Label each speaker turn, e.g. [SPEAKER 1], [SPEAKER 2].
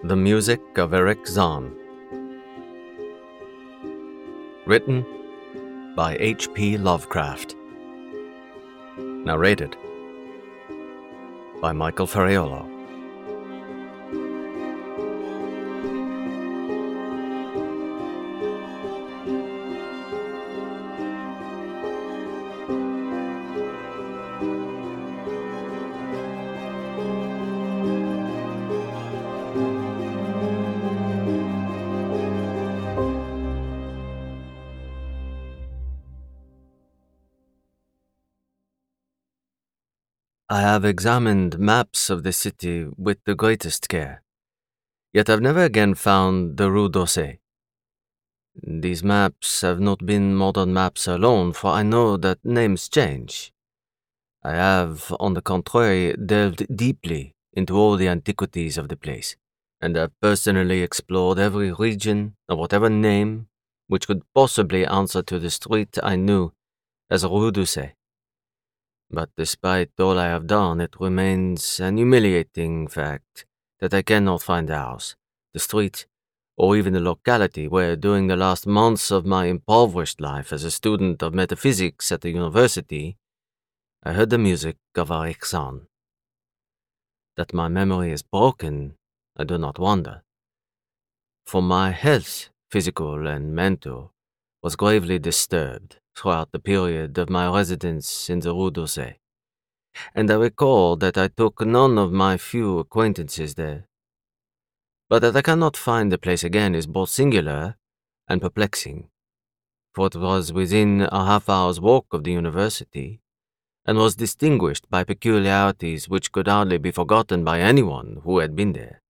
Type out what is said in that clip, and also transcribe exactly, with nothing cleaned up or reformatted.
[SPEAKER 1] The Music of Eric Zahn. Written by H P Lovecraft. Narrated by Michael Ferriolo. I have examined maps of the city with the greatest care, yet I've never again found the Rue d'Orsay. These maps have not been modern maps alone, for I know that names change. I have, on the contrary, delved deeply into all the antiquities of the place, and have personally explored every region of whatever name which could possibly answer to the street I knew as Rue d'Orsay. But despite all I have done, it remains an humiliating fact that I cannot find the house, the street, or even the locality where, during the last months of my impoverished life as a student of metaphysics at the university, I heard the music of Eric Zahn. That my memory is broken, I do not wonder, for my health, physical and mental, was gravely disturbed throughout the period of my residence in the Rue d'Orsay, and I recall that I took none of my few acquaintances there. But that I cannot find the place again is both singular and perplexing, for it was within a half-hour's walk of the university, and was distinguished by peculiarities which could hardly be forgotten by anyone who had been there.